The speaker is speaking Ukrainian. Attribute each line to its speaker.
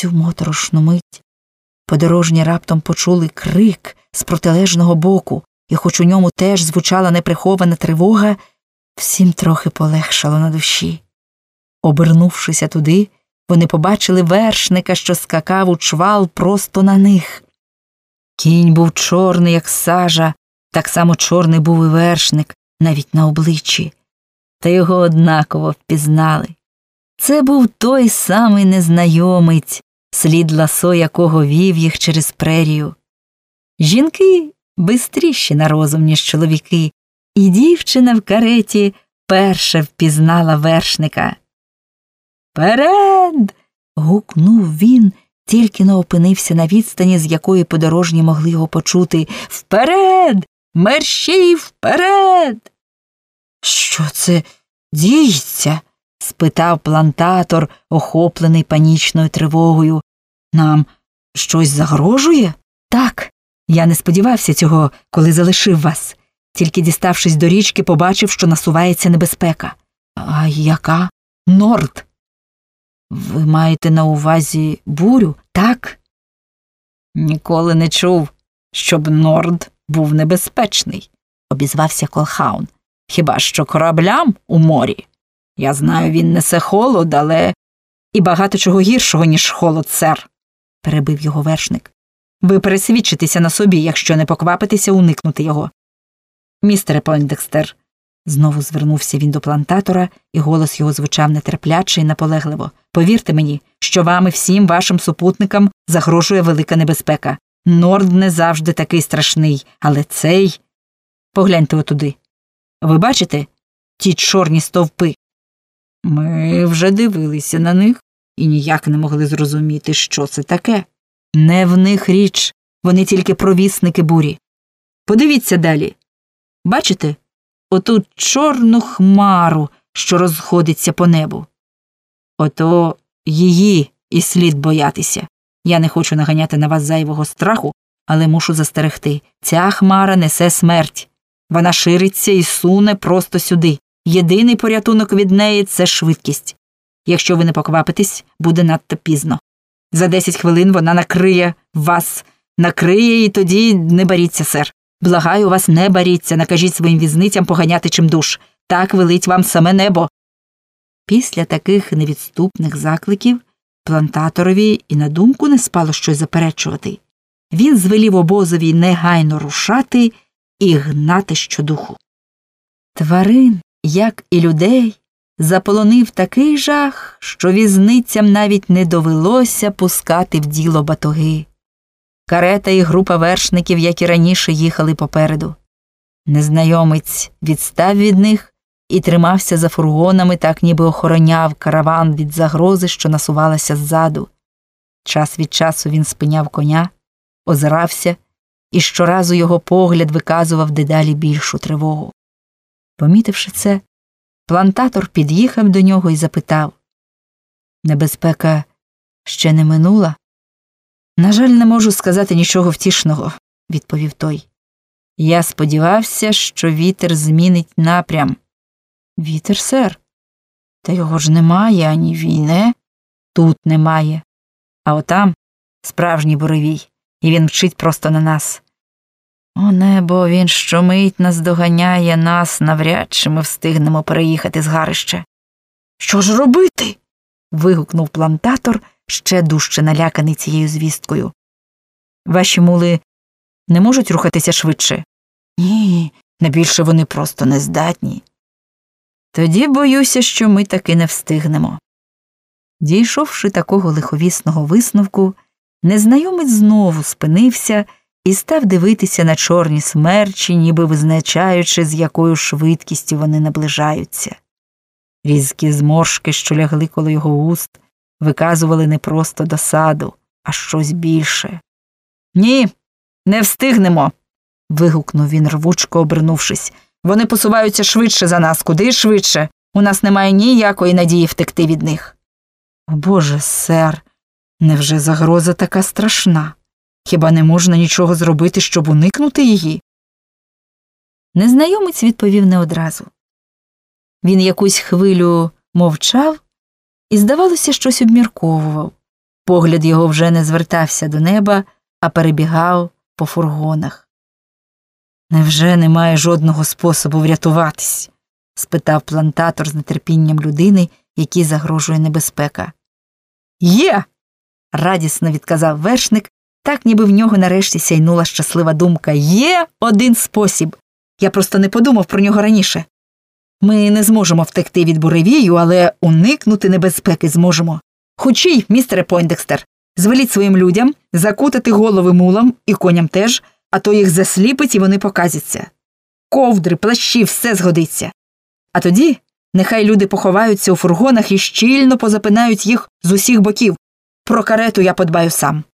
Speaker 1: цю моторошну мить подорожні раптом почули крик з протилежного боку, і хоч у ньому теж звучала неприхована тривога, всім трохи полегшало на душі. Обернувшися туди, вони побачили вершника, що скакав у чвал просто на них. Кінь був чорний, як сажа, так само чорний був і вершник, навіть на обличчі. Та його однаково впізнали. Це був той самий незнайомець, слід ласо якого вів їх через прерію. Жінки бистріші на розум, ніж чоловіки, і дівчина в кареті перша впізнала вершника. «Вперед!» – гукнув він, тільки не опинився на відстані, з якої подорожні могли його почути. «Вперед! Мерщій вперед!» «Що це діється?» – спитав плантатор, охоплений панічною тривогою. «Нам щось загрожує?» «Так, я не сподівався цього, коли залишив вас. Тільки діставшись до річки, побачив, що насувається небезпека». «А яка?» «Норд». «Ви маєте на увазі бурю, так?» «Ніколи не чув, щоб Норд був небезпечний», – обізвався Колхаун. «Хіба що кораблям у морі? Я знаю, він несе холод, але і багато чого гіршого, ніж холод, сер», – перебив його вершник. «Ви пересвідчитеся на собі, якщо не поквапитеся уникнути його». «Містере Пойндекстер», – знову звернувся він до плантатора, і голос його звучав нетерпляче і наполегливо. «Повірте мені, що вам і всім вашим супутникам загрожує велика небезпека. Норд не завжди такий страшний, але цей… Погляньте отуди. Ви бачите ті чорні стовпи?» Ми вже дивилися на них і ніяк не могли зрозуміти, що це таке. Не в них річ, вони тільки провісники бурі. Подивіться далі. Бачите? Оту чорну хмару, що розходиться по небу. Ото її і слід боятися. Я не хочу наганяти на вас зайвого страху, але мушу застерегти. Ця хмара несе смерть. Вона шириться і суне просто сюди. Єдиний порятунок від неї – це швидкість. Якщо ви не поквапитесь, буде надто пізно. За 10 хвилин вона накриє вас. Накриє, і тоді не боріться, сер. Благаю вас, не боріться, накажіть своїм візницям поганяти чимдуж. Так велить вам саме небо. Після таких невідступних закликів плантаторові і на думку не спало щось заперечувати. Він звелів обозові негайно рушати і гнати щодуху. Тварин, як і людей, заполонив такий жах, що візницям навіть не довелося пускати в діло батоги. Карета і група вершників, як і раніше, їхали попереду. Незнайомець відстав від них і тримався за фургонами, так ніби охороняв караван від загрози, що насувалася ззаду. Час від часу він спиняв коня, озирався, і щоразу його погляд виказував дедалі більшу тривогу. Помітивши це, плантатор під'їхав до нього і запитав: «Небезпека ще не минула?» «На жаль, не можу сказати нічого втішного», – відповів той. «Я сподівався, що вітер змінить напрям». «Вітер, сер? Та його ж немає, ані війне». «Тут немає. А отам справжній буревій, і він мчить просто на нас. О небо, він щомить наздоганяє нас, навряд чи ми встигнемо переїхати з гарища». «Що ж робити?» – вигукнув плантатор, ще дужче наляканий цією звісткою. «Ваші мули не можуть рухатися швидше?» «Ні, найбільше вони просто нездатні». «Тоді боюся, що ми таки не встигнемо». Дійшовши такого лиховісного висновку, незнайомець знову спинився і став дивитися на чорні смерчі, ніби визначаючи, з якою швидкістю вони наближаються. Різкі зморшки, що лягли коло його уст, виказували не просто досаду, а щось більше. «Ні, не встигнемо!» – вигукнув він, рвучко обернувшись. «Вони посуваються швидше за нас, куди швидше. У нас немає ніякої надії втекти від них». «О Боже, сер, невже загроза така страшна? Хіба не можна нічого зробити, щоб уникнути її?» Незнайомець відповів не одразу. Він якусь хвилю мовчав і, здавалося, щось обмірковував. Погляд його вже не звертався до неба, а перебігав по фургонах. «Невже немає жодного способу врятуватись?» – спитав плантатор з нетерпінням людини, якій загрожує небезпека. «Є!» – радісно відказав вершник, так ніби в нього нарешті сяйнула щаслива думка. «Є один спосіб! Я просто не подумав про нього раніше. Ми не зможемо втекти від буревію, але уникнути небезпеки зможемо. Хочій, містере Пойндекстер, звеліть своїм людям закутати голови мулам і коням теж, а то їх засліпить і вони показяться. Ковдри, плащі, все згодиться. А тоді нехай люди поховаються у фургонах і щільно позапинають їх з усіх боків. Про карету я подбаю сам».